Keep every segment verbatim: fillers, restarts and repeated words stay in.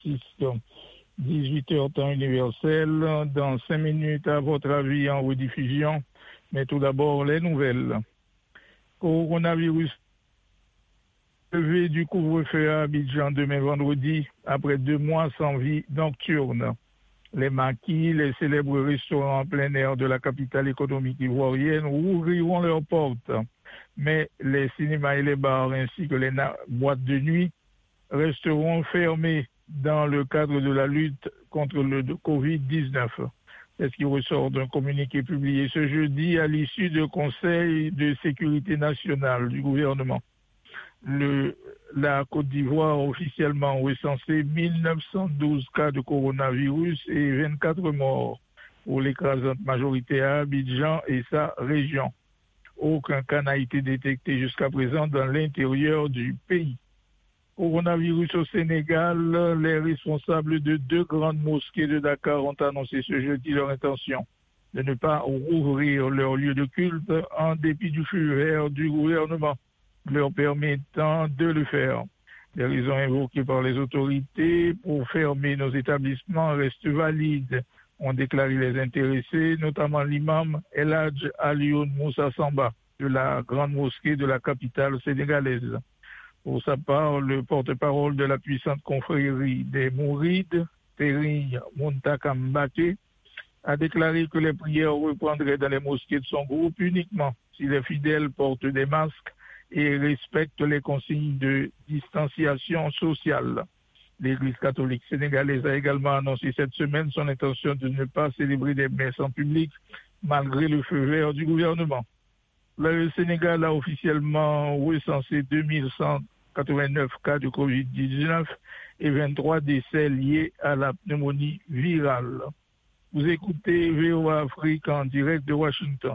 dix-huit heures temps universel. Dans cinq minutes, à votre avis, en rediffusion. Mais tout d'abord, les nouvelles. Coronavirus. Levé du couvre-feu à Abidjan demain vendredi, après deux mois sans vie nocturne. Les maquis, les célèbres restaurants en plein air de la capitale économique ivoirienne rouvriront leurs portes. Mais les cinémas et les bars ainsi que les boîtes de nuit resteront fermés dans le cadre de la lutte contre le covid dix-neuf. C'est ce qui ressort d'un communiqué publié ce jeudi à l'issue du Conseil de sécurité nationale du gouvernement. Le, la Côte d'Ivoire a officiellement recensé mille neuf cent douze cas de coronavirus et vingt-quatre morts pour l'écrasante majorité à Abidjan et sa région. Aucun cas n'a été détecté jusqu'à présent dans l'intérieur du pays. Coronavirus au Sénégal, les responsables de deux grandes mosquées de Dakar ont annoncé ce jeudi leur intention de ne pas rouvrir leur lieu de culte en dépit du feu vert du gouvernement leur permettant de le faire. Les raisons invoquées par les autorités pour fermer nos établissements restent valides, ont déclaré les intéressés, notamment l'imam El Hadj Alioune Moussa Samba de la grande mosquée de la capitale sénégalaise. Pour sa part, le porte-parole de la puissante confrérie des Mourides, Terry Muntaka Mbaké, a déclaré que les prières reprendraient dans les mosquées de son groupe uniquement si les fidèles portent des masques et respecte les consignes de distanciation sociale. L'Église catholique sénégalaise a également annoncé cette semaine son intention de ne pas célébrer des messes en public malgré le feu vert du gouvernement. Le Sénégal a officiellement recensé deux mille cent quatre-vingt-neuf cas de covid dix-neuf et vingt-trois décès liés à la pneumonie virale. Vous écoutez V O A Afrique en direct de Washington.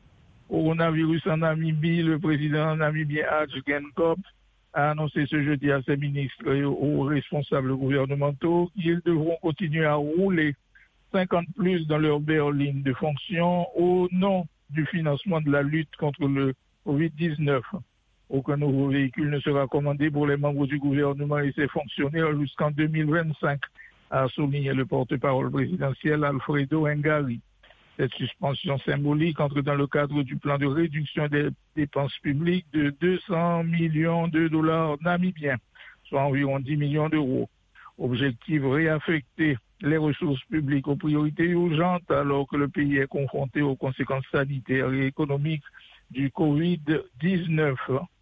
Coronavirus en Namibie, le président namibien Hadj Geingob a annoncé ce jeudi à ses ministres et aux responsables gouvernementaux qu'ils devront continuer à rouler cinquante plus dans leur berline de fonction au nom du financement de la lutte contre le covid dix-neuf. Aucun nouveau véhicule ne sera commandé pour les membres du gouvernement et ses fonctionnaires jusqu'en deux mille vingt-cinq, a souligné le porte-parole présidentiel Alfredo Ngari. Cette suspension symbolique entre dans le cadre du plan de réduction des dépenses publiques de deux cents millions de dollars namibiens, soit environ dix millions d'euros. Objectif réaffecter les ressources publiques aux priorités urgentes alors que le pays est confronté aux conséquences sanitaires et économiques du covid dix-neuf.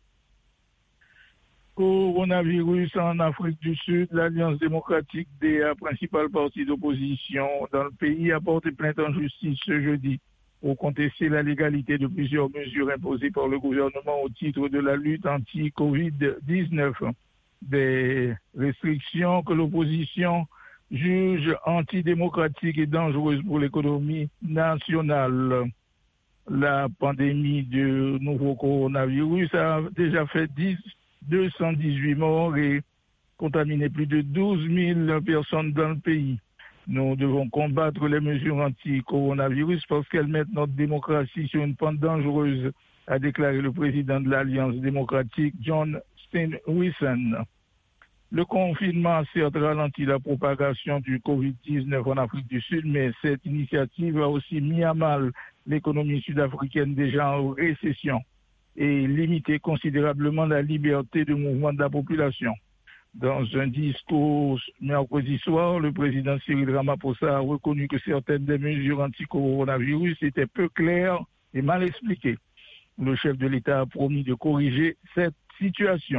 Coronavirus en Afrique du Sud, l'Alliance démocratique D A, principal parti d'opposition dans le pays, a porté plainte en justice ce jeudi pour contester la légalité de plusieurs mesures imposées par le gouvernement au titre de la lutte anti-covid dix-neuf. Des restrictions que l'opposition juge antidémocratiques et dangereuses pour l'économie nationale. La pandémie du nouveau coronavirus a déjà fait deux cent dix-huit morts et contaminé plus de douze mille personnes dans le pays. Nous devons combattre les mesures anti-coronavirus parce qu'elles mettent notre démocratie sur une pente dangereuse, a déclaré le président de l'Alliance démocratique, John Steenhuisen. Le confinement a certes ralenti la propagation du covid dix-neuf en Afrique du Sud, mais cette initiative a aussi mis à mal l'économie sud-africaine déjà en récession et limité considérablement la liberté de mouvement de la population. Dans un discours mercredi soir, le président Cyril Ramaphosa a reconnu que certaines des mesures anti-coronavirus étaient peu claires et mal expliquées. Le chef de l'État a promis de corriger cette situation.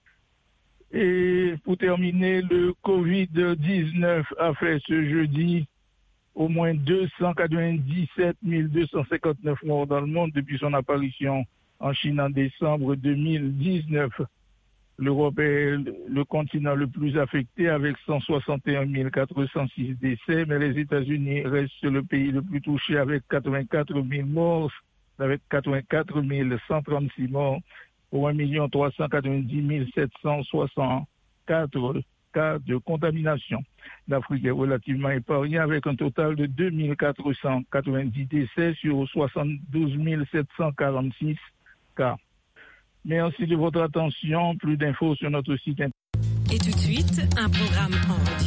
Et pour terminer, le covid dix-neuf a fait ce jeudi au moins deux cent quatre-vingt-dix-sept mille deux cent cinquante-neuf morts dans le monde depuis son apparition en Chine en décembre deux mille dix-neuf. L'Europe est le continent le plus affecté avec cent soixante et un mille quatre cent six décès, mais les États-Unis restent le pays le plus touché avec quatre-vingt-quatre mille morts, avec quatre-vingt-quatre mille cent trente-six morts pour un million trois cent quatre-vingt-dix mille sept cent soixante-quatre cas de contamination. L'Afrique est relativement épargnée avec un total de deux mille quatre cent quatre-vingt-dix décès sur soixante-douze mille sept cent quarante-six cas. Merci de votre attention. Plus d'infos sur notre site internet. Et tout de suite, huit, un programme en